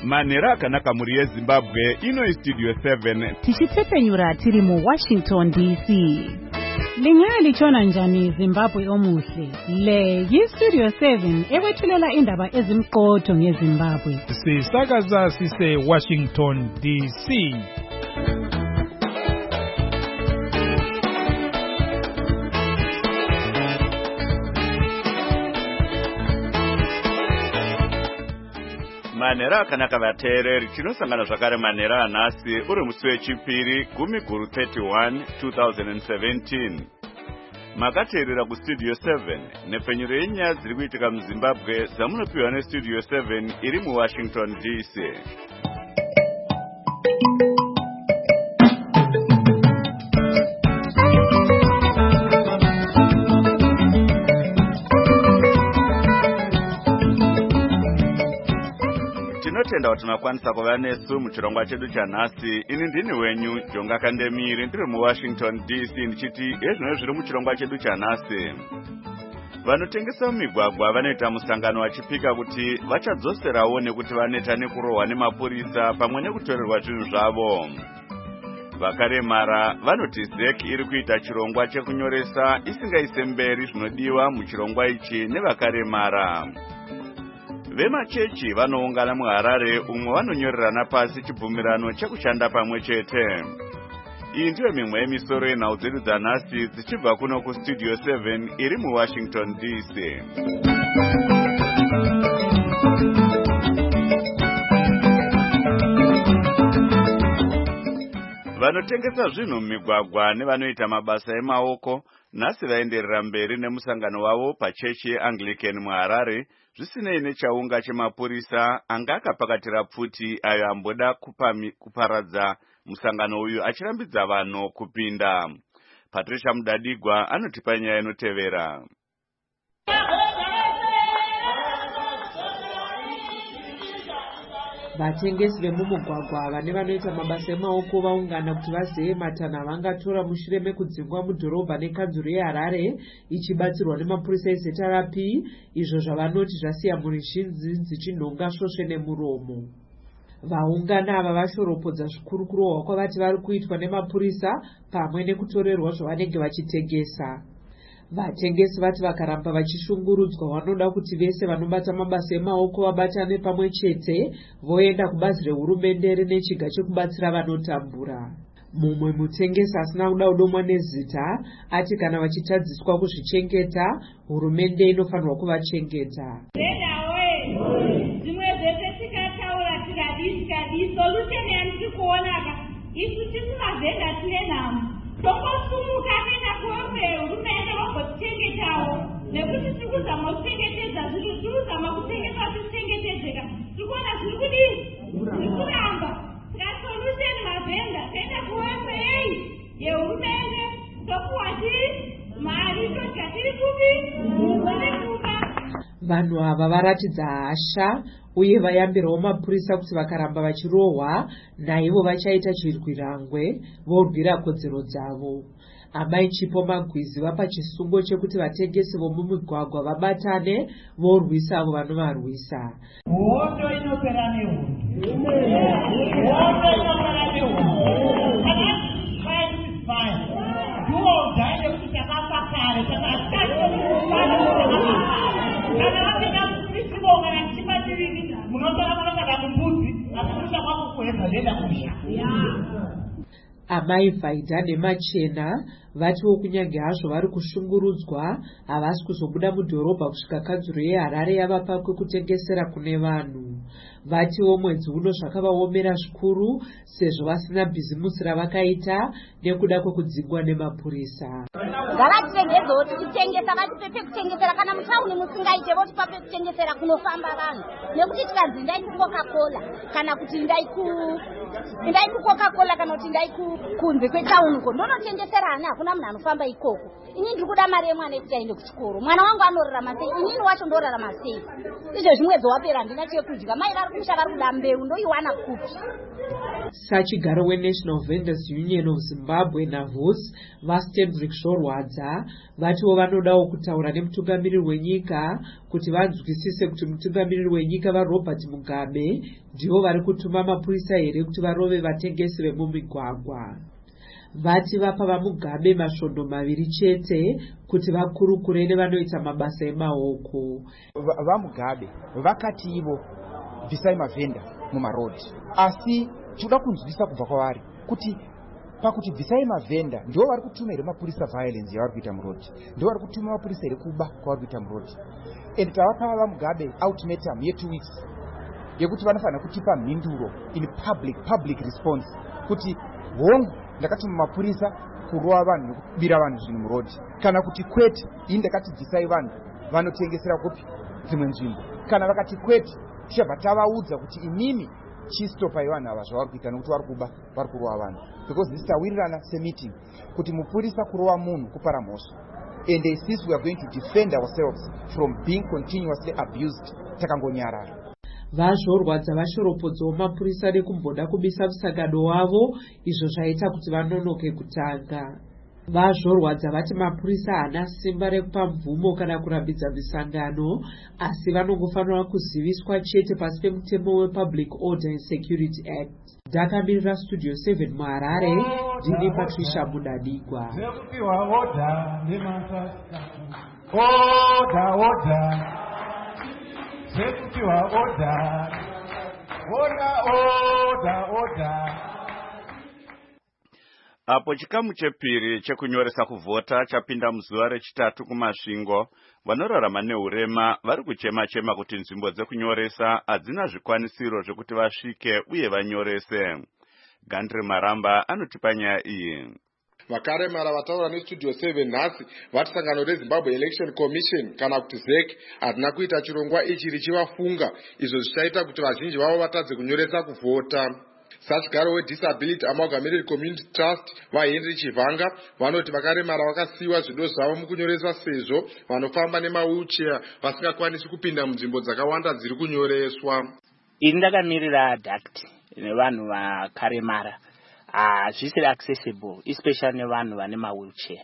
Manera akanaka muri yeZimbabwe ino Studio 7 tichitsepenyura tiri mu Washington DC. Lingalichona njani Zimbabwe omuhle? Le yiStudio 7 ewethulela indaba ezimqotho ngeZimbabwe. Sisakaza sise Washington DC. Manera akanaka vateereri chinosangana zvakare manera anhasi uri musi wechipiri 10/31 2017. Makateerera kuStudio 7 nepfenyuro yenyaya dziri kuitika muZimbabwe zamunopiwa neStudio 7 iri muWashington DC. Tinotenda kuti makwanisa kuva nesu muchirongwa chedu chanhasi. Ini ndini wenyu Jonga Kandemiri ndiri muWashington DC ndichiti ezvino zviri muchirongwa chedu chanhasi. Vanotengesa mumigwagwa vanoita musangano vachipika kuti vachadzoserawo nekuti vaneta nekurohwa nemapurisa pamwe nekutorerwa zvinhu zvavo. Vakaremara vanoti ZEC iri kuita chirongwa chekunyoresa isingaise mberi zvinodiwa muchirongwa ichi nevakaremara. Vemachechi vanoungana muHarare umwe vanonyorerana pasi chibvumirano chekushanda pamwe chete. Iyi ndiyo mimwe yemisoro yenhau dzedu dzanhasi dzichibva kuno kuStudio 7 iri muWashington DC. Vanotengesa zvinhu mumigwagwa nevanoita mabasa emaoko nhasi vaenderera mberi nemusangano wavo pachechi yeAnglican muHarare zvisinei nechaunga chemapurisa anga akapakatira pfuti ayo amboda kuparadza musangano uyu achirambidza vanhu kupinda. Patricia Mudadigwa anotipa nyaya inotevera. Vatengesi vemumugwagwa vane vanoita mabasa emaoko vaungana kuti vazive matanho avangatora mushure mekudzingwa mudhorobha nekanzuro yeHarare ichibatsirwa nemapurisa eZRP, izvo zvavanoti zvasiya mhuri zhinji dzichinhonga svosve nemuromo. Vaungana ava vashoropodza zvikuru kurohwa kwavati vari kuitwa nemapurisa pamwe nekutorerwa zvavanenge vachitengesa. Vatengesi vati vakaramba vachishungurudzwa vanoda kuti vese vanobata mabasa emaoko vabatane pamwe chete voenda kubazi rehurumende rine chiga chekubatsira vanotambura. Mumwe mutengesi asina kuda kudomwa nezita ati kana vachitadziswa kuzvichengeta hurumende inofanirwa kuvachengeta. Zvimwe zvese tikataura tikadi solution yandiri kuonaka isu tisi mavhenda tine nhamo tongosumuka kuenda kuhurumende vagotichengetawo nekuti tiri kuzama kuchengetedza zviri tiri kuzama kuchengeta zvichengetedzeka tiri kuona zviri kudini zviri kuramba tika solution mavhenda taenda kuhurumende yehurumende topuwa chii mari todya tiri kupi tiri kuba. Vanhu ava varatidza hasha uye vayambirawo mapurisa kuti vakaramba vachirohwa naivo vachaita chirwirangwe vorwira kodzero dzavo. Amai Chipo Magwizi vapa chisungo chekuti vatengesi vomumigwagwa vabatane vorwisa avo vanovarwisa. Hondo inopera nehondo. Hondo inopera nehondo. Ndoodzaine kuti takafa kare kana vapinda kusiboka nachimatiriki munotora munogada mubudzi akurusa kwakukwedza zvenda kusha. Amai Vaida neMachena vatiwo kunyange hazvo vari kushungurudzwa havasi kuzobuda mudhorobha kusvika kanzuro yeHarare yavapa kwekutengesera kune vanhu. Vatiwo mwedzi uno zvakavaomera zvikuru sezvo vasina bhizimusi ravakaita nekuda kwekudzingwa nemapurisa. Ngavatirengezewo tichitengesa vatipe pekutengesera kana mutauni musingaite votipa pekutengesera kunofamba vanhu nekuti tikanzi ndai kuCoca-Cola kana kuti ndai ndai kuCoca-Cola kana kuti ndai kunze kwetown uko ndonotengesera ana, hakuna munhu anofamba ikoko. Ini ndiri kuda mari yemwana yekuti aende kuchikoro. Mwana wangu anorarama sei? Inini wacho ndorarama sei? Izvezvi mwedzi wapera handina chekudya. Mai vari kumusha vari kuda mbeu, ndoiwana kupi? Sachigaro weNational Vendors Union of Zimbabwe NAVUS vaStendrick Shorwadza vatiwo vanodawo kutaura nemutungamiriri wenyika kuti vanzwisise kuti mutungamiriri wenyika vaRobert Mugabe ndivo vari kutuma mapurisa here kuti varove vatengesi vemumigwagwa. Vati vapa vaMugabe masvondo 2 chete kuti vakurukure nevanoita mabasa emaoko. VaMugabe vakati ivo bvisai mavhenda mumarodhi, asi tinoda kunzwisisa kubva kwavari kuti pakuti bvisai mavhenda ndivo vari kutuma here mapurisa violence yavari kuita murodhi, ndivo vari kutuma mapurisa here kuba kwavari kuita murodhi. And tavapa vaMugabe ultimatum ye2 weeks yekuti vanofanira kutipa mhinduro in public response kuti hongu ndakatuma mapurisa kurova vanhu nekubira vanhu zvinhu murodhi, kana kuti kwete ini ndakati bvisai vanhu vanotengesera kupi dzimwe nzvimbo, kana vakati kwete tichibva tavaudza kuti inini chistopai vanhu ava zvavari kuita nekuti vari kuba vari kurova vanhu, because this tawirirana semeeting kuti mupurisa kurova munhu kupara mhosva, and since we are going to defend ourselves from being continuously abused takangonyarara. Vazvorwadza vashoropodzawo mapurisa nekumboda kubisa musangano wavo, izvo zvaita kuti vanonoke kutanga. Vazvorwadza vati mapurisa haana simba rekupa mvumo kana kurambidza misangano, asi vanongofanira kuziviswa chete pasi pemutemo wePublic Order and Security Act. Ndakamirira Studio 7 muHarare, ndini Patricia Mudadigwa. Apo chikamu chepiri chekunyoresa kuvhota chapinda muzuva rechitatu kumasvingo, vanorarama neurema vari kuchema-chema kuti nzvimbo dzekunyoresa hadzina zvikwanisiro zvekuti vasvike uye vanyorese. Gandri Maramba anotipa nyaya iyi. Vakaremara vataura neStudio 7 nhasi vati sangano reZimbabwe Election Commission kana kuti ZEC hadina kuita chirongwa ichi richivafunga, izvo zvichaita kuti vazhinji vavo vatadze kunyoresa kuvhota. Sachigaro weDisability Amalgamated Community Trust vaHenry Chivanga vanoti vakaremara vakasiyiwa zvido zvavo mukunyoresa sezvo vanofamba nemawheelchair vasingakwanisi kupinda munzvimbo dzakawanda dziri kunyoreswa. Ini ndakamirira DACT nevanhu vakaremara zvisiri accessible, especially nevanhu vane mawheelchair.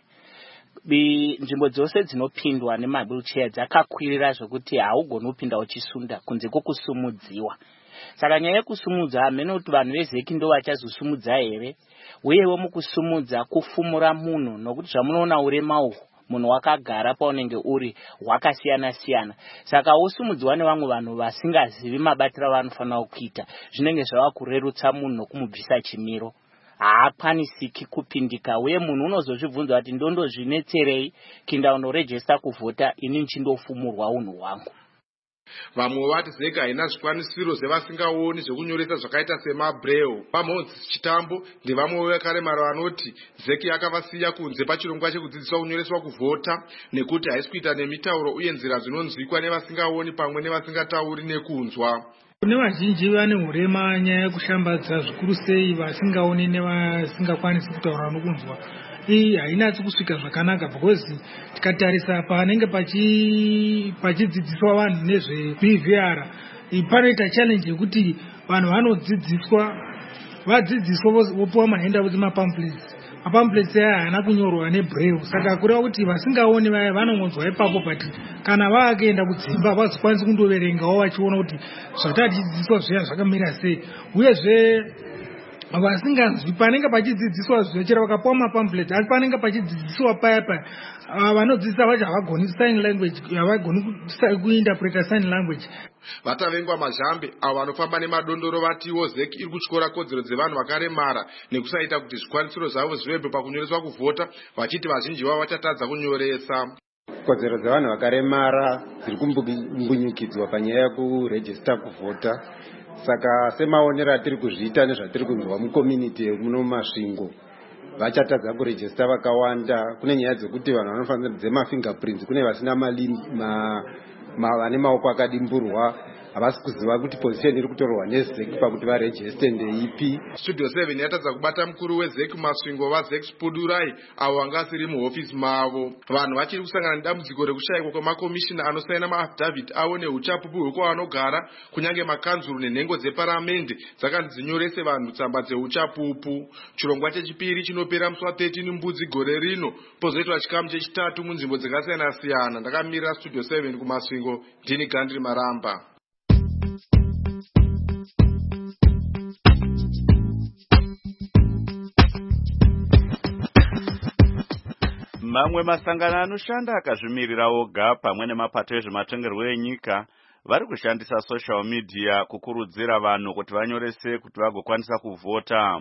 Nzvimbo dzose dzinopindwa nemawheelchair dzakakwirira zvokuti haugoni kupinda uchisunda kunze kwokusumudziwa. Saka nyaya yekusumudza hamene kuti vanhu veZEC ndo vachazosumudza here, uyewo mukusumudza kufumura munhu, nokuti zvamunoona urema uhwu munhu wakagara paunenge uri hwakasiyana-siyana. Saka usumudziwa nevamwe vanhu vasingazivi mabatiro avanofanira kuita, zvinenge zvava kurerutsa munhu nokumubvisa chimiro. Haakwanisiki kupindika, uye munhu unozozvibvunza kuti ndondozvinetserei kinda unorejesta kuvhota ini nchindofumurwa unhu hwangu. Vamwe vati ZEC haina zvikwanisiro zvevasingaoni zvekunyoresa zvakaita semabraille. Pamodzi Chitambo ndevamwe vakaremara vanoti ZEC yakavasiya kunze pachirongwa chekudzidziswa kunyoreswa kuvhota nekuti haisi kuita nemitauro uye nzira dzinonzwikwa nevasingaoni pamwe nevasingatauri nekunzwa. Kune vazhinji vane urema nyaya yekushambadza zvikuru sei vasingaoni nevasingakwanisi kutaura nokunzwa. Iyi hainatsi kusvika zvakanaka, because tikatarisa panenge pachidzidziswa vanhu nezveBVR, panoita challenge yekuti vanhu vanodzidziswa, vadzidziswa vopuwa mahenda kuti mapamphlets aya haana kunyorwa nebraille. Saka kureva kuti vasingaoni vaya vanongonzwa ipapo, but kana vakaenda kudzimba vazokwanisa kundoverengawo vachiona kuti zvatatidzidziswa zviya zvakamira sei. Uyezve vasinganzwi panenge pachidzidziswa zvechera vakapuwa mapamphlet, asi panenge pachidzidziswa paya vanodzidzisa vacho havagoni sign language, havagoni kuinterpreta sign language. Vatavengwa Mazhambe avo vanofamba nemadondoro vatiwo ZEC iri kutyora kodzero dzevanhu vakaremara nekusaita kuti zvikwanisiro zvavo zvivepo pakunyoreswa kuvhota, vachiti vazhinji vavo vachatadza kunyoresa. Kodzero dzevanhu vakaremara dziri kumbunyikidzwa panyaya yekurejista kuvhota. Saka semaonero atiri kuzviita nezvatiri kunzwa mucommunity muno mumasvingo, vachatadza kurejista vakawanda. Kune nyaya dzekuti vanhu vanofanira dzemafingerprints, kune vasina vane maoko akadimburwa, havasi kuziva kuti position iri kutorwa nezek pakuti varejeste ndeipi. Studio 7 yatadza kubata mukuru wezek Masvingo vaZek Spudurai avo vanga asiri muhofisi mavo. Vanhu vachiri kusangana nedambudziko rekushayikwa kwemakomishina anosaina maafidhavhiti avo neuchapupu hwekwavanogara, kunyange makanzuru nenhengo dzeparamende dzakanzi dzinyorese vanhu tsamba dzeuchapupu. Chirongwa chechipiri chinopera musi wa13 Mbudzi gore rino, pozoitwa chikamu chechitatu munzvimbo dzakasiyana siyana. Ndakamirira Studio 7 kuMasvingo, ndini Gandri Maramba. Mamwe masangano anoshanda akazvimirira oga pamwe nemapato ezvematongerwo enyika vari kushandisa social media kukurudzira vanhu kuti vanyorese kuti vagokwanisa kuvhota.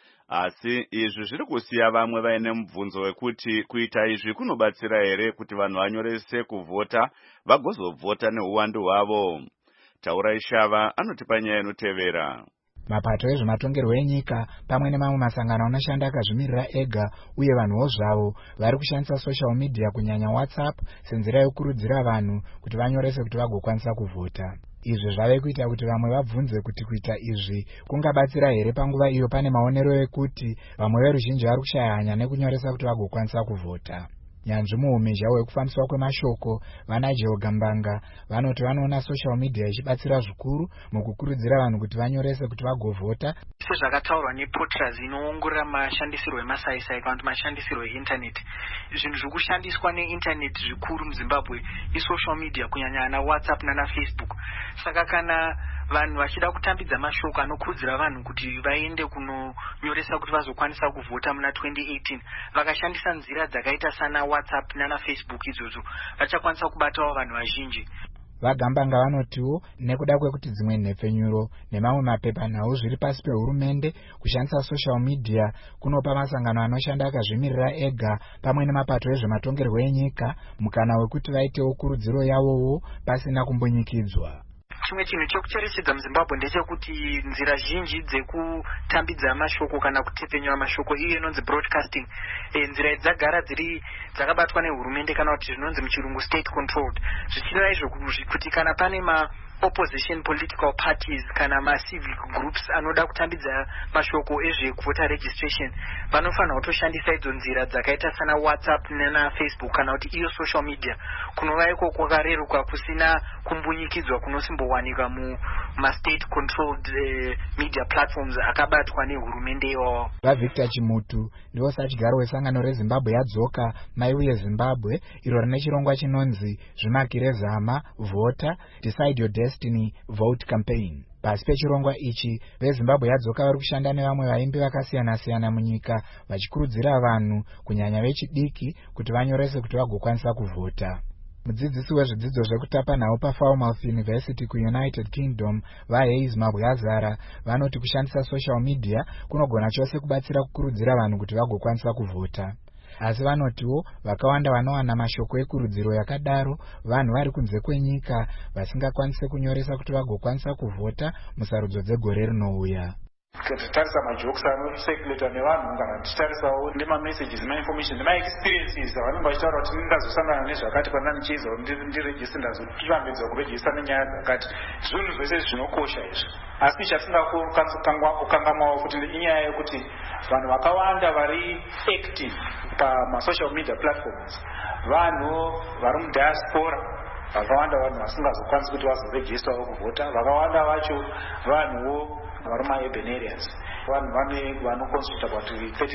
Asi izvi zviri kusiya vamwe vaine mubvunzo wekuti kuita izvi kunobatsira here kuti vanhu vanyorese kuvhota vagozovhota neuwandu hwavo. Taura Ishava anotipa nyaya inotevera. Mapato ezvematongerwo enyika pamwe nemamwe masangano anoshanda akazvimirira ega uye vanhuwo zvavo vari kushandisa social media kunyanya WhatsApp senzira yokurudzira vanhu kuti vanyorese kuti vagokwanisa kuvhota. Izvi zvave kuita kuti vamwe vabvunze kuti kuita izvi kungabatsira here panguva iyo pane maonero ekuti vamwe veruzhinji vari kushaya hanya nekunyoresa kuti vagokwanisa kuvhota. Nyanzvi muumhizha hwekufambiswa kwemashoko vana Jeogambanga vanoti vanoona social media ichibatsira zvikuru mukukurudzira vanhu kuti vanyorese kuti vagovhota. Sezvakataurwa nePortals inoongorora mashandisirwo emasaisai kana kuti mashandisirwo einternet. Zvinhu zvikushandiswa neinternet zvikuru muZimbabwe isocial media kunyanya ana WhatsApp nana Facebook. Saka kana vanhu vachida kutambidza mashoko anokurudzira vanhu kuti vaende kunonyoresa kuti vazokwanisa kuvhota muna 2018 vakashandisa nzira dzakaita sana WhatsApp nana Facebook idzodzo vachakwanisa kubatawo vanhu vazhinji. Vagambanga vanotiwo nekuda kwekuti dzimwe nhepfenyuro nemamwe mapepanhau zviri pasi pehurumende kushandisa social media kunopa masangano anoshanda akazvimirira ega pamwe nemapato ezvematongerwo enyika mukana wekuti vaitewo kurudziro yavowo pasina kumbunyikidzwa. Chimwe chinhu chekucherechedza muZimbabwe ndechekuti nzira zhinji dzekutambidza mashoko kana kutepenyura mashoko iyo inonzi broadcasting nzira dzagara dzakabatwa nehurumende kana kuti zvinonzi muchirungu state controlled. Zvichireva izvo kuti kana pane opposition political parties kana civic groups anoda kutambidza mashoko ezvekuvota registration vanofanira kutoshandisa idzo nzira dzakaita sana WhatsApp nana Facebook kana kuti iyo social media kunova iko kwakareruka kusina kumbunyikidzwa kunosimbowanika state controlled media platforms akabatwa nehurumende iwawo. VaVictor Chimutu ndivo sachigaro wesangano reZimbabwe yadzoka maiuye Zimbabwe iro rine chirongwa chinonzi zvimakire zama vhota decide your destiny vote campaign. Pasi pechirongwa ichi veZimbabwe yadzoka vari kushanda nevamwe vaimbi vakasiyana siyana munyika vachikurudzira vanhu kunyanya vechidiki kuti vanyorese kuti vagokwanisa kuvhota. Mudzidzisi wezvidzidzo zvekutapa nhau paFalmouth University kuUnited Kingdom vaHayes Mabwazara vanoti kushandisa social media kunogona chose kubatsira kukurudzira vanhu kuti vagokwanisa kuvhota. Asi vanotiwo vakawanda vanowana mashoko ekurudziro yakadaro vanhu vari kunze kwenyika vasingakwanise kunyoresa kuti vagokwanisa kuvhota musarudzo dzegore rinouya. Titarisa majokes anosirculata nevanhu kana tichitarisawo nemamessages nemainformation nemaexperiences avanenge vachitaura kuti ndingazosangana nezvakati pana ndichiza ndiregista ndazopivambidzwa kurejista nenyaya dzakati. Zvinhu zvese zvinokosha izvi, asi chatisingakukangamawo kuti inyaya yekuti vanhu vakawanda vari active pamasocial media platforms vanhu vari mudiaspora vakawanda vanhu vasingazokwanisi kuti vazoregistawo kuvhota, vakawanda vacho vanhuwo vari maurban areas. Vanhu vanoconsider about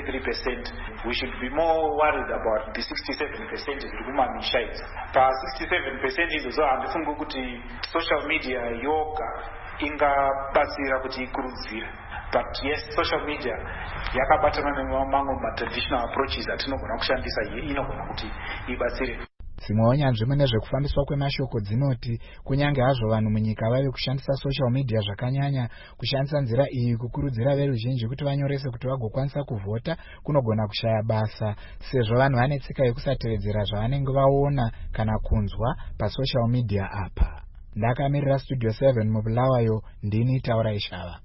33%. We should be more worried about the 67% zviri kumamisha idzi. Pa 67% idzodzo handifungi kuti social media yoga ingabatsira kuti ikurudzire. But yes, social media yakabatana nemamwe matraditional approaches atinogona kushandisa inogona kuti ibatsire. Dzimwewo nyanzvi mune zvekufambiswa kwemashoko dzinoti kunyange hazvo vanhu munyika vave kushandisa social media zvakanyanya, kushandisa nzira iyi kukurudzira veruzhinji kuti vanyorese kuti vagokwanisa kuvhota kunogona kushaya basa sezvo vanhu vane tsika yekusatevedzera zvavanenge vaona kana kunzwa pasocial media apa. Ndakamirira Studio 7 muBulawayo, ndini Taura Ishava.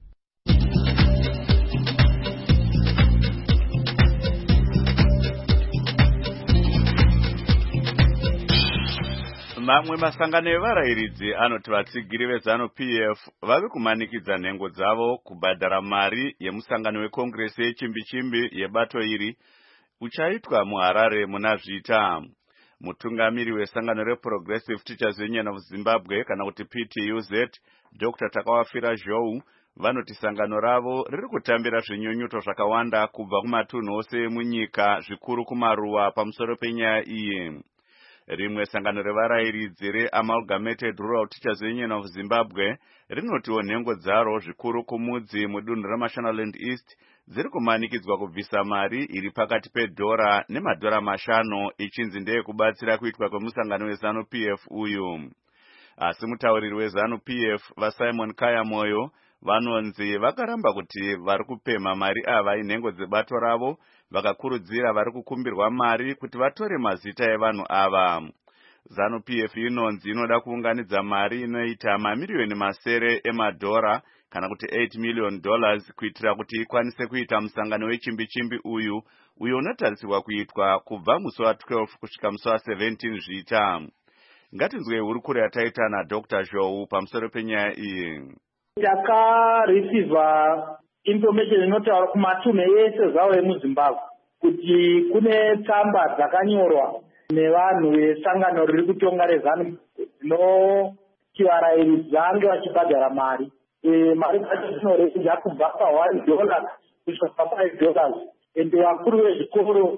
mamwe masangano evarayiridzi anoti vatsigiri veZANU-PF vave kumanikidza nhengo dzavo kubhadhara mari yemusangano wekongresi yechimbi-chimbi yebato iri uchaitwa muHarare muna Zvita. Mutungamiri wesangano reProgressive Teachers Union of Zimbabwe kana kuti PTUZ, Dr. Takawafira Zhou, vanoti sangano ravo riri kutambira zvinyunyuto zvakawanda kubva kumatunhu ose munyika, zvikuru kumaruwa pamusoro penyaya iyi. Rimwe sangano revarayiridzi reAmalgamated Rural Teachers Union of Zimbabwe rinotiwo nhengo dzaro zvikuru kumudzi mudunhu reMashonaland East dziri kumanikidzwa kubvisa mari iri pakati pedhora nemadhora 5 ichinzi ndeyekubatsira kuitwa kwemusangano weZANU-PF uyu. Asi mutauriri weZANU-PF vaSimon Kayamoyo vanonzi vakaramba kuti vari kupemha mari ava inhengo dzebato ravo, vakakurudzira vari kukumbirwa mari kuti vatore mazita evanhu ava. ZANU-PF inonzi inoda kuunganidza mari inoita mamiliyoni masere emadhora kana kuti $8 million kuitira kuti ikwanise kuita musangano wechimbi-chimbi uyu unotarisirwa kuitwa kubva musi wa12 kusvika musi wa17 Zvita. Ngatinzwe hurukuro yataita naDr. Zhou pamusoro penyaya iyi. Takareceiva information inotaura kumatunhu ese zvawo emuZimbabwe kuti kune tsamba dzakanyorwa nevanhu vesangano riri kutonga reZANU dzinoti varayiridzi vange vachibhadhara mari. Mari dzacho dzinorenja kubva pa$1 kusvika pa$5 ende vakuru vezvikoro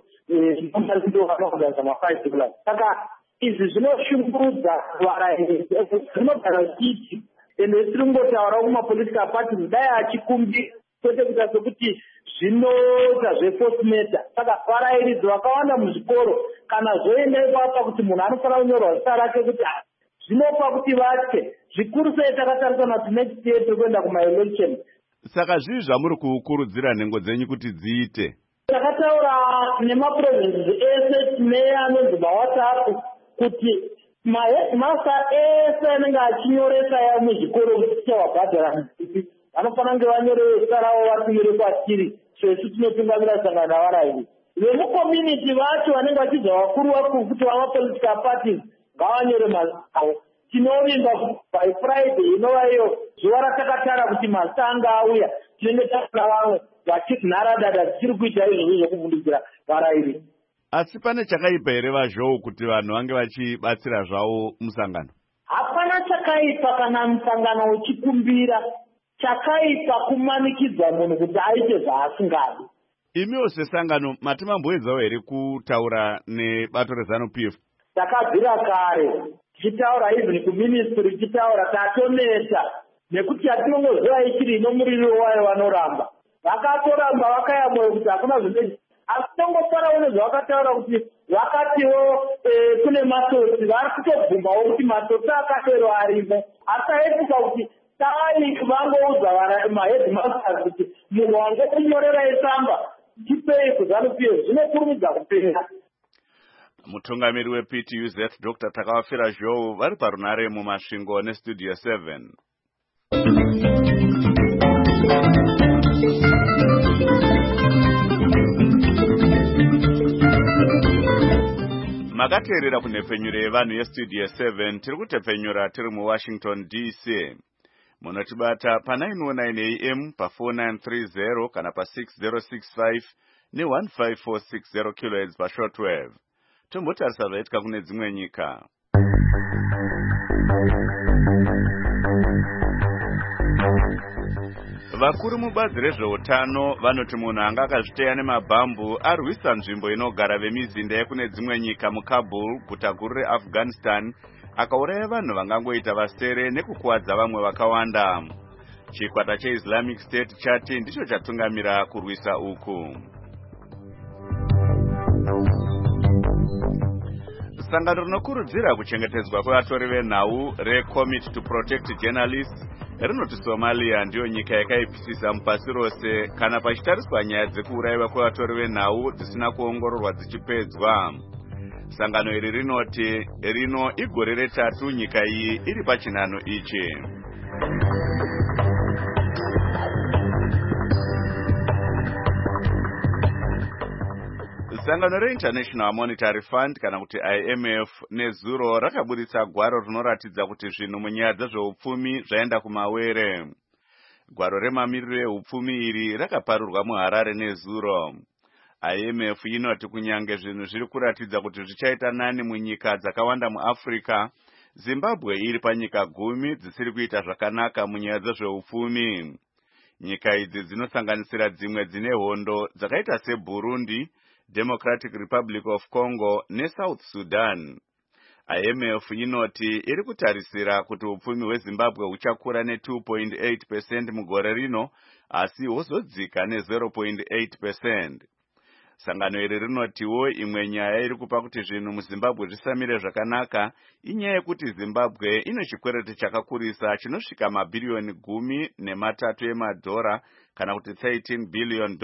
ndivo vanoorganiza ma$5. Saka izvi zvinoshungurudza varayiridzi zvinogara chiti ende tiri kungotaura kumapolitical parties dai achikumbira kwete kuita sokuti zvinoita zveforce matter. Saka varayiridzi vakawanda muzvikoro kana zvoenda ipapo kuti munhu anofanira kunyorwa zita rake kuti zvinopa kuti vatye zvikuru sei takatarisana kuti next year tiri kuenda kumaelection. Saka zvii zvamuri kukurudzira nhengo dzenyu kuti dziite? Takataura nemaprovinces ese tine anonzi maWhatsApp kuti maheadmaster ese anenge achinyoresa muzvikoro kuti wabhadhara vanofanira kunge vanyorewe zita ravo vatumire kwatiri sesu tinotungamira sangano navarayiridzi. Vemucommunity vacho vanenge vachibva vakuru vakuru kuti vamapolitical parties ngavanyore mazita avo. Tinovimba by Friday inova iyo zuva ratakatara kuti mazita anga auya tinenge taona vamwe vachiti nharadada tichiri kuita izvozvo zvokuvhundudzira varayiridzi. Asi pane chakaipa here vaZhou kuti vanhu vange vachibatsira zvavo musangano? Hapana chakaipa kana musangano uchikumbira. Chakaipa kumanikidza munhu kuti aite zvaasingadi. Imiwo sesangano mati mamboedzawo here kutaura nebato reZANU-PF? Takabvira kare tichitaura even kuministry tichitaura tatonesa nekuti hatinongoziva ichiri inomuriro wayo vanoramba. Vakatoramba vakayamoyo kuti hakuna zvine asi tongofara une zvavakataura kuti vakatiwo kune masotsi vari kutobvumbawo kuti masotsi akatero arimo. Asi aetuka kuti tai vangoudza maheadmasters kuti munhu wange kunyorerai tsamba tipei kuZANU-PF zvinokurumidza kupera. Mutungamiri wePTUZ Dr. Takawafira Zhou vari parunare mumasvingo neStudio 7. Makateerera kunhepfenyuro yevanhu yeStudio 7 tiri kutepfenyura tiri muWashington DC. Munotibata pa909 AM pa4930 kana pa6065 ne15460 kHz pashortwave. Tombotarisa zvaitika kune dzimwe nyika. Vakuru mubazi rezveutano vanoti munhu anga akazviteya nemabhambu arwisa nzvimbo inogara vemizinda yekune dzimwe nyika muKabul, guta guru reAfghanistan, akauraya vanhu vangangoita vasere nekukuwadza vamwe vakawanda. Chikwata cheIslamic State chati ndicho chatungamira kurwisa uku. Sangano rinokurudzira kuchengetedzwa kwevatori venhau reCommittee to Protect Journalists rinoti Somalia ndiyo nyika yakaipisisa mupasi rose kana pachitariswa nyaya dzekuurayiwa kwevatori venhau dzisina kuongororwa dzichipedzwa. Sangano iri rinoti rino igore retatu nyika iyi iri pachinhano ichi. Sangano reInternational Monetary Fund kana kuti IMF nezuro rakaburitsa gwaro rinoratidza kuti zvinhu munyaya dzezveupfumi zvaenda kumawere. Gwaro remamiriro eupfumi iri rakaparurwa muHarare nezuro. IMF inoti kunyange zvinhu zviri kuratidza kuti zvichaita nani munyika dzakawanda muAfrica, Zimbabwe iri panyika 10 dzisiri kuita zvakanaka munyaya dzezveupfumi. Nyika idzi dzinosanganisira dzimwe dzine hondo dzakaita seBurundi, Democratic Republic of Congo neSouth Sudan. IMF inoti iri kutarisira kuti upfumi hweZimbabwe huchakura ne2.8% mugore rino, asi hozodzika ne0.8%. Sangano iri rinotiwo imwe nyaya iri kupa kuti zvinhu muZimbabwe zvisamire zvakanaka inyaya yekuti Zimbabwe ine chikwereti chakakurisa chinosvika mabhiriyoni 13 emadhora kana kuti $13 billion.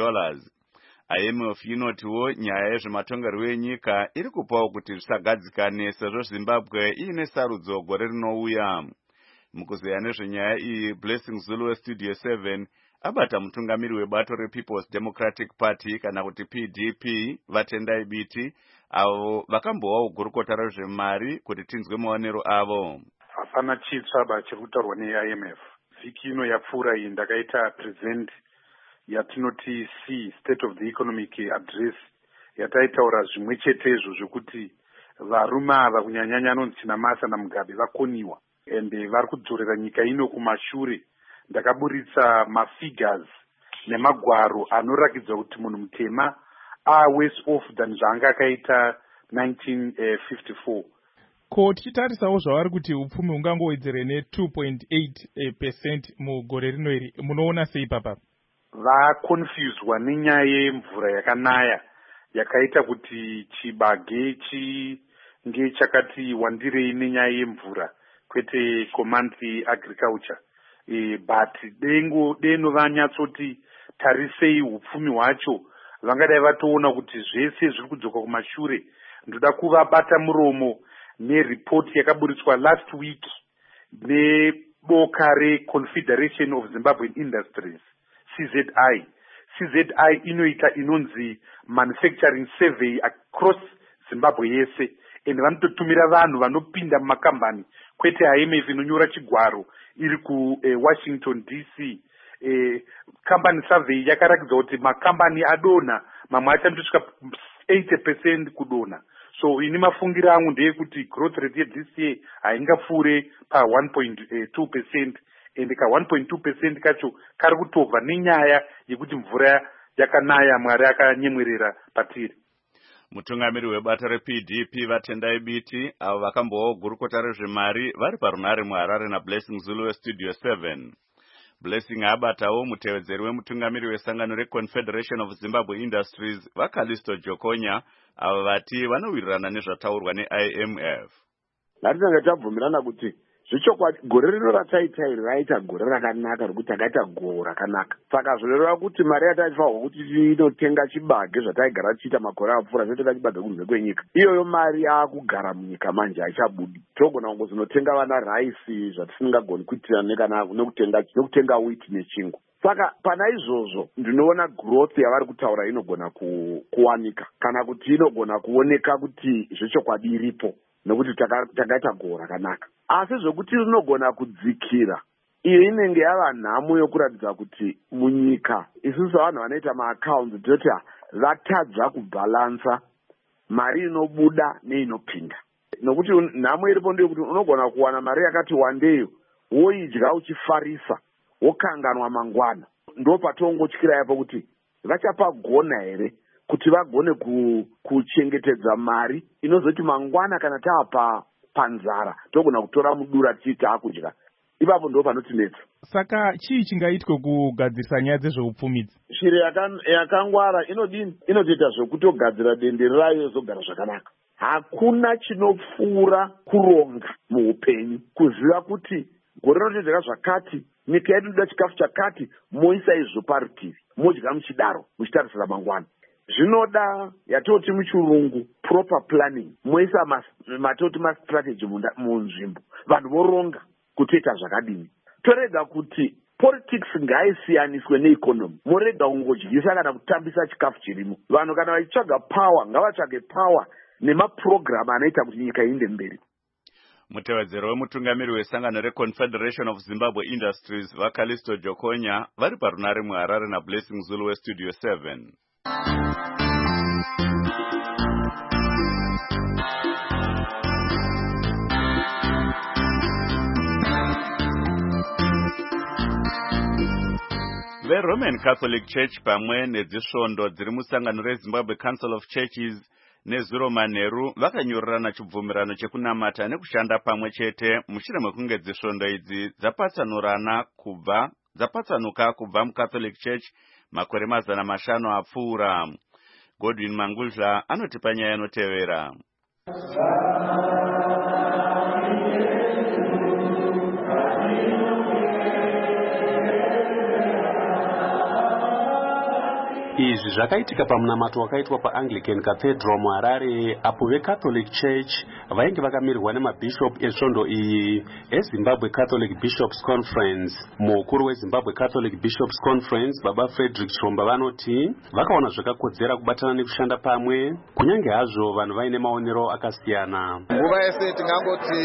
IMF inotiwo nyaya yezvematongerwo enyika iri kupawo kuti zvisagadzikane sezvo Zimbabwe iine sarudzo gore rinouya. Mukuzeya nezvenyaya iyi, Blessing Zulu weStudio 7 abata mutungamiri webato rePeople's Democratic Party kana kuti PDP Vatendai Biti avo vakambowawo gurukota rezvemari kuti tinzwe maonero avo. Hapana chitsvaba chiri kutaurwa neIMF. Vhiki ino yapfuura iyi ndakaita present yatinoti State of the Economic Address yataitaura zvimwe chetezvo zvekuti varume ava kunyanyanya anonzi Chinamasa naMugabe vakoniwa ende vari kudzorera nyika ino kumashure. Ndakaburitsa mafigures nemagwaro anorakidza kuti munhu mutema worse off than zvanga akaita 1954. Ko tichitarisawo zvavari kuti upfumi hungangowedzere ne2.8% mugore rino iri, munoona sei papa? Vakonfuswa nenyaya yemvura yakanaya yakaita kuti chibage chinge chakati wandirei nenyaya yemvura kwete command agriculture. But deno vanyatsoti tarisei upfumi hwacho vangadai vatoona kuti zvese zviri kudzoka kumashure. Ndoda kuvabata muromo neripoti yakaburitswa last week neboka reConfederation of Zimbabwean Industries, CZI. CZI inoita inonzi manufacturing survey across Zimbabwe yese, ende vanototumira vanhu vanopinda mumakambani kwete IMF inonyora chigwaro iri kuWashington DC. Company survey yakarakidza kuti makambani adona mamwe achandosvika 80% kudona. So ini mafungiro angu ndeyekuti growth rate yeThis year haingapfuure pa 1.2%, ende ka 1.2% kacho kari kutobva nenyaya yekuti mvura yakanaya Mwari akanyemwerera patiri. Mutungamiri webato rePDP Vatendai Biti avo vakambowawo gurukota rezvemari vari parunare muHarare naBlessing Zulu weStudio 7. Blessing abatawo mutevedzeri wemutungamiri wesangano reConfederation of Zimbabwe Industries vaKalisto Jokonya avo vati vanowirirana nezvataurwa neIMF. Ngatinenge tabvumirana kuti zvichokwadi gore rino rataita iri raita gore rakanaka rokuti takaita goho rakanaka. Saka zvoreva kuti mari yataifanirwa kuti inotenga chibage zvataigara tichiita makore apfuura totenga chibage kunze kwenyika. Iyoyo mari yaakugara munyika manje haichabudi. Togona kungozonotenga vana raisi zvatisingagoni kuitira nekutenga wheat nechingwa. Saka pana izvozvo ndinoona growth yavari kutaura inogona kuwanika kana kuti inogona kuoneka kuti zvechokwadi iripo nekuti takaita goho rakanaka. Asi zvokuti rinogona kudzikira, iyo inenge yava nhamo yokuratidza kuti munyika isusu vanhu vanoita maaccounts toti vatadza kubhalansa mari inobuda neinopinda. Nokuti nhamo iripo ndeyekuti unogona kuwana mari yakati wandeyo woidya uchifarisa wokanganwa mangwana. Ndo patongotyira yapo kuti vachapagona here kuti vagone kuchengetedza mari inozoti mangwana kana tava panzara togona kutora mudura tichiti akudya. Ipapo ndo panotinetsa. Saka chii chingaitwe kugadzirisa nyaya dzezveupfumi? Shiri yakangwara inodini? Inotoita zvekutogadzira dendere rayo yozogara zvakanaka. Hakuna chinopfuura kuronga muupenyu, kuziva kuti gore rinotodzeka zvakati, nyika yedu inoda chikafu chakati, moisa izvo parutivi, modya muchidaro, muchitarisira mangwana. Zvinoda yatoti muchirungu proper planning, moisa matoti mastrategy munzvimbo, vanhu voronga kutoita zvakadini. Torega kuti politics ngaisiyaniswe neeconomy. Murega kungodyisa kana kutambisa chikafu chirimo. Vanhu kana vachitsvaga power ngavatsvage power nemaprogram anoita kuti nyika iende mberi. Mutevedzero wemutungamiri wesangano reConfederation of Zimbabwe Industries vaCallisto Jokonya vari parunare muHarare naBlessing Zulu weStudio 7. The Roman Catholic Church pamwe nedzisvondo dziri musangano reZimbabwe Council of Churches nezuro manheru vakanyorerana chibvumirano chekunamata nekushanda pamwe chete mushure mekunge dzisvondo idzi dzapatsanuka kubva muCatholic Church makore 500 apfuura. Godwin Mangudla anotipa nyaya inotevera. Izvi zvakaitika pamunamato wakaitwa paAnglican Cathedral muHarare apo veCatholic Church vainge vakamirirwa nemabhishop esvondo iyi eZimbabwe Catholic Bishops Conference. Mukuru weZimbabwe Catholic Bishops Conference Baba Frederick Chiromba vanoti vakaona zvakakodzera kubatana nekushanda pamwe kunyange hazvo vanhu vaine maonero akasiyana. Nguva yese tingangoti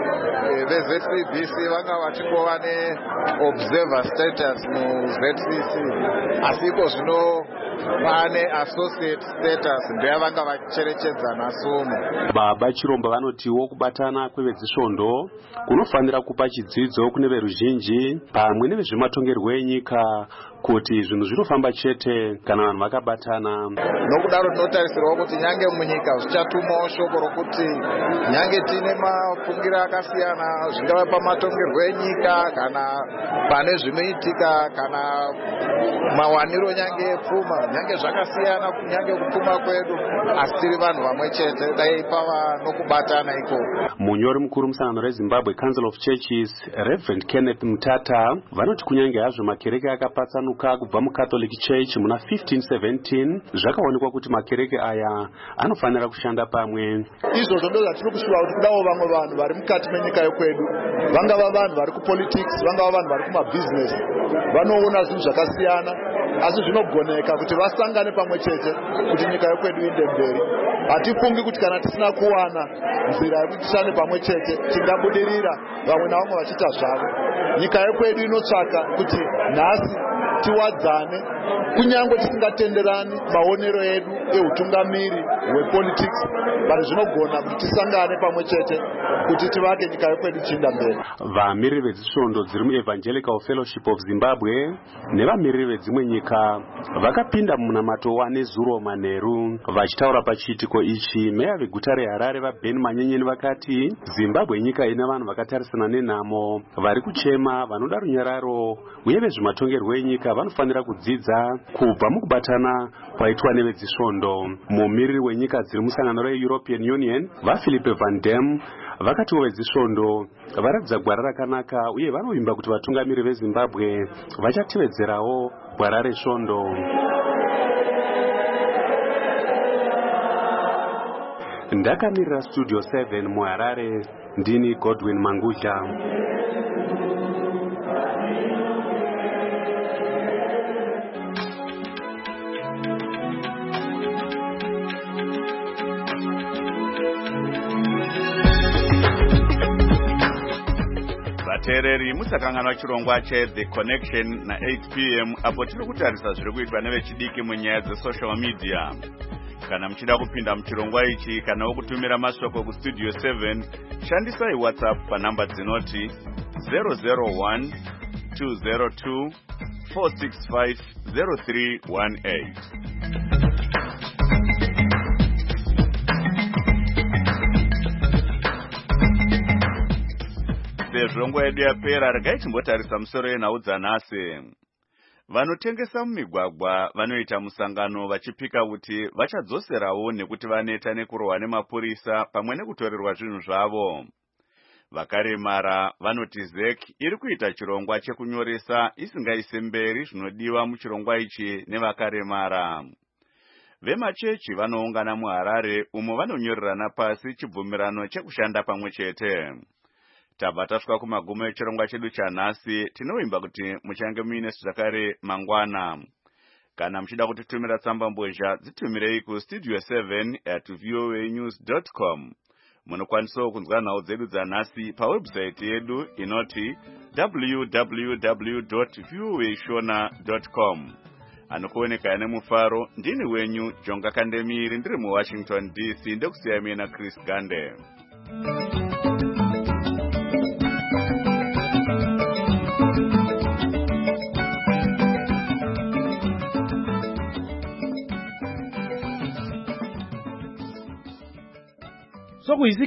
veZCBC vanga vachingova neobserver status muZCC asi iko zvino pane associate status ndeyavanga vacherechedzana somo. Baba Chiromba vanotiwo kubatana kwevezisvondo kunofanira kupa chidzidzo kune veruzhinji pamwe nevezvematongerwo enyika kuti zvinhu zvinofamba chete kana vanhu vakabatana. Nokudaro tinotarisirwa kuti nyange munyika zvichatumawo shoko rokuti nyange tine mafungiro akasiyana zvingava pamatongerwo enyika kana pane zvinoitika kana mawaniro nyange epfuma nyange zvakasiyana kunyange kupfuma kwedu asi tiri vanhu vamwe chete dai pava nokubatana ikoko. Munyori mukuru musangano reZimbabwe Council of Churches Reverend Kenneth Mutata vanoti kunyange hazvo makereke akapatsanuka kubva muCatholic Church muna 1517 zvakaonekwa kuti makereke aya anofanira kushanda pamwe. Izvozvo ndo zvatiri kushuva kuti kudawo vamwe vanhu vari mukati menyika yekwedu vangava vanhu vari kupolitics vangava vanhu vari kumabusiness vanoona zvinhu zvakasiyana asi zvinogoneka kuti vasangane pamwe chete kuti nyika yekwedu iende mberi. Hatifungi kuti kana tisina kuwana nzira yekuti tishande pamwe chete tingabudirira vamwe navamwe vachiita zvavo. Nyika yekwedu inotsvaka kuti nhasi tiwadzane kunyange tisingatenderani maonero edu eutungamiri hwepolitics vanhu zvinogona kuti tisangane pamwe chete kuti tivake nyika yekwedu ichienda mberi. Vamiriri vezisvondo dziri muEvangelical Fellowship of Zimbabwe nevamiriri vedzimwe nyika vakapinda mumunamato wanezuro manheru. Vachitaura pachiitiko ichi meya veguta reHarare vaBen Manyenyeni vakati Zimbabwe nyika ine vanhu vakatarisana nenhamo vari kuchema vanoda runyararo uye vezvematongerwo enyika vanofanira kudzidza kubva mukubatana kwaitwa nevezisvondo. Mumiriri wenyika dziri musangano reEuropean Union vaPhilippe Van Dam vakatiwo vezisvondo varatidza gwara rakanaka uye vanovimba kuti vatungamiri veZimbabwe vachatevedzerawo gwara resvondo. Ndakamirira Studio 7 muHarare ndini Godwin Mangudla. Vateereri musakanganwa chirongwa cheThe Connection na 8 p.m. apo tiri kutarisa zviri kuitwa nevechidiki munyaya dzesocial media. Kana muchida kupinda muchirongwa ichi kana wokutumira mashoko kuStudio 7 shandisai WhatsApp panhamba dzinoti 001 202 465 0318. Sezvongo yedu yapera regai timbotarisa musoro yenhau dzanhasi. Vanotengesa mumigwagwa vanoita musangano vachipika kuti vachadzoserawo nekuti vaneta nekurohwa nemapurisa pamwe nekutorerwa zvinhu zvavo. Vakaremara vanoti ZEC iri kuita chirongwa chekunyoresa isingaise mberi zvinodiwa muchirongwa ichi nevakaremara. Vemachechi vanoungana muHarare umo vanonyorerana pasi chibvumirano chekushanda pamwe chete. tabva tasvika kumagumo echirongwa chedu chanhasi. Tinovimba kuti muchange muine zvakare mangwana. Kana muchida kutitumira tsamba mbozha, dzitumirei ku studio7@voanews.com. Munokwanisawo kunzwa nhau dzedu dzanhasi pawebsite yedu inoti www.voashona.com. Anokuoneka nemufaro, ndini wenyu Jonga Kandemiri, ndiri muWashington DC, ndekusiyamie na Chris Gande. So